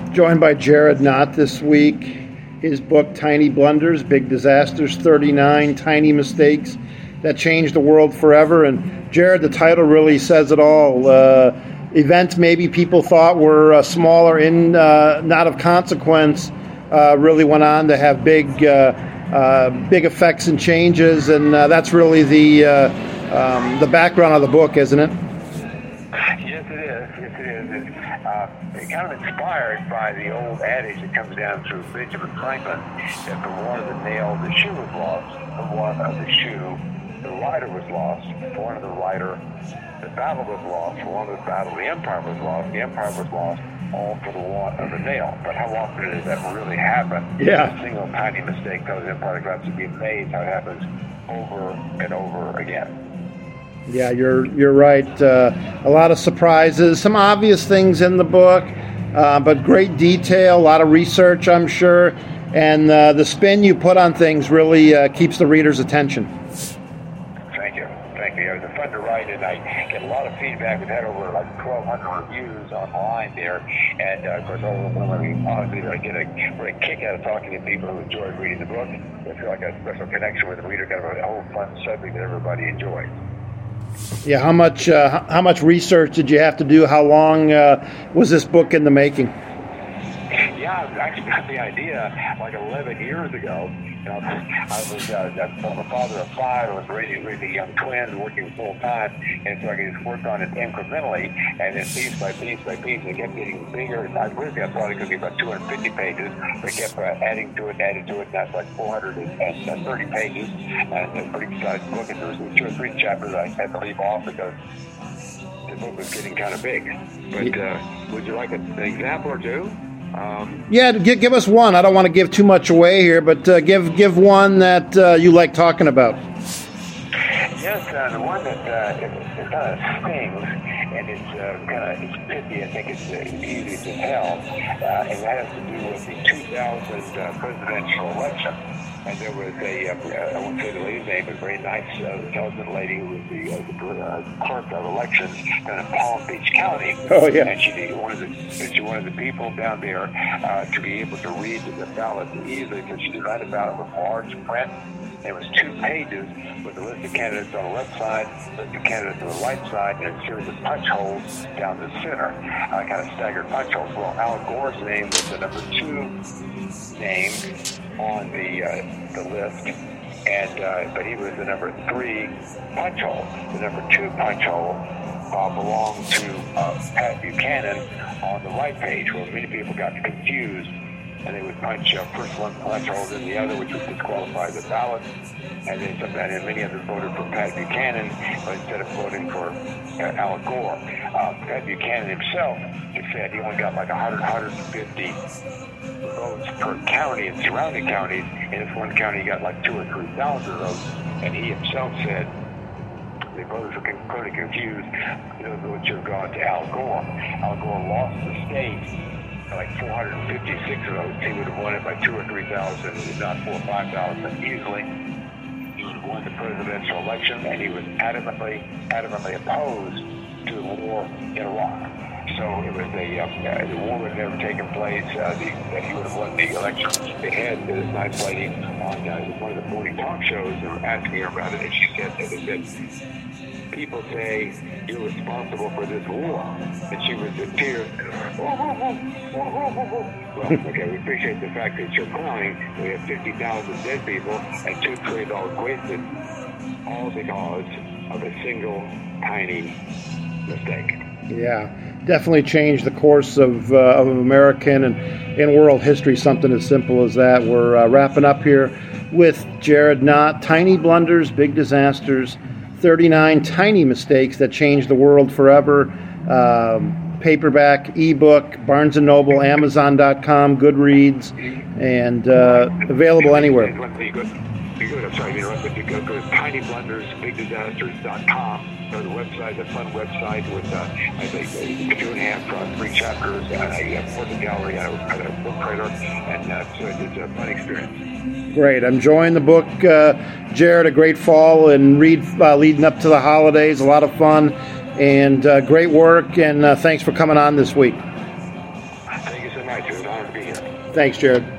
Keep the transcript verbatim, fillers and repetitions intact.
Joined by Jared Knott this week. His book, Tiny Blunders, Big Disasters, thirty-nine Tiny Mistakes That Changed the World Forever. And Jared, the title really says it all. Uh, events maybe people thought were uh, smaller, in, uh, not of consequence, uh, really went on to have big uh, uh, big effects and changes. And uh, that's really the, uh, um, the background of the book, isn't it? Yes, it is. Yes, it is. It's, uh, it's kind of inspired by the old adage that comes down through Benjamin Franklin that for one of the nail, the shoe was lost. For one of the shoe, the rider was lost. For one of the rider, the battle was lost. For one of the battle, the empire was lost. The empire was lost, all for the want of the nail. But how often does that really happen? Yeah. A single tiny mistake causes the empire to be amazed how it happens over and over again. Yeah, you're you're right. Uh, a lot of surprises, some obvious things in the book, uh, but great detail, a lot of research, I'm sure, and uh, the spin you put on things really uh, keeps the reader's attention. Thank you, thank you. It was fun to write, and I get a lot of feedback. We've had over like twelve hundred reviews online there, and uh, of course, honestly, I get a great kick out of talking to people who enjoyed reading the book. I feel like a special connection with the reader, kind of a whole fun subject that everybody enjoys. Yeah, how much uh, how much research did you have to do? How long uh, was this book in the making? Yeah, I actually got the idea like eleven years ago. You know, I was uh, I'm a father of five. I was raising raising young twins, working full time, and so I could just work on it incrementally, and then piece by piece by piece, it kept getting bigger. And I really I thought it could be about two hundred fifty pages. But I kept uh, adding to it, adding to it, and that's like four hundred thirty pages, and a pretty sized book. And there was two or three chapters I had to leave off because the book was getting kind of big. But uh, would you like an example or two? Um, yeah, give, give us one. I don't want to give too much away here, but uh, give give one that uh, you like talking about. Yes, uh, the one that uh, it, it kind of stings, and it's uh, kind of it's pithy. I think it's uh, easy to tell, uh, and that has to do with the two thousand uh, presidential election. And there was a, uh, I won't say the lady's name, but a very nice, uh, intelligent lady who was the, uh, the uh, clerk of elections down in Palm Beach County. Oh, yeah. And she wanted the, she wanted the people down there uh, to be able to read the ballot easily, because she designed the ballot with large print. There was two pages with a list of candidates on the left side, a list of candidates on the right side, and a series of punch holes down the center, uh, kind of staggered punch holes. Well, Al Gore's name was the number two name on the uh, the list, and uh, but he was the number three punch hole. The number two punch hole uh, belonged to uh, Pat Buchanan on the right page, where many people got confused, and they would punch uh, first one punch hole, then the other, which would disqualify the ballot. And then sometimes and many others voted for Pat Buchanan, but instead of voting for uh, Al Gore. Uh, Pat Buchanan himself, he said he only got like one hundred, one hundred fifty votes per county in surrounding counties. In this one county, he got like two or three thousand votes, and he himself said the voters were totally confused. Those votes should have gone to Al Gore. Al Gore lost the state by like four hundred fifty-six votes. He would have won it by two or three thousand, if not four or five thousand easily. He would have won the presidential election, and he was adamantly, adamantly opposed to the war in Iraq. So it was a, uh, the war would have never taken place. Uh, the, uh, he would have won the election. They had this nice lady on uh, one of the morning talk shows. They were asking her about it, and she said, that they said, people say you're responsible for this war. And she was in tears. Well, okay, we appreciate the fact that you're crying. We have fifty thousand dead people and two trillion dollars wasted, all because of a single tiny mistake. Yeah, definitely changed the course of, uh, of American and, and world history, something as simple as that. We're uh, wrapping up here with Jared Knott, Tiny Blunders, Big Disasters, thirty-nine Tiny Mistakes That Changed the World Forever. Um, paperback, ebook, Barnes and Noble, Amazon dot com, Goodreads, and uh, available anywhere. I'm sorry to interrupt, but you go, go to tiny blunders big disasters dot com. Go to the website, a fun website with, uh, I think, uh, two and a half, uh, three chapters, uh, a portrait gallery, and a, a book trader, and uh, so it's a fun experience. Great. I'm enjoying the book, uh, Jared. A great fall and read uh, leading up to the holidays. A lot of fun and uh, great work, and uh, thanks for coming on this week. Thank you so so much. It was an honor to be here. Thanks, Jared.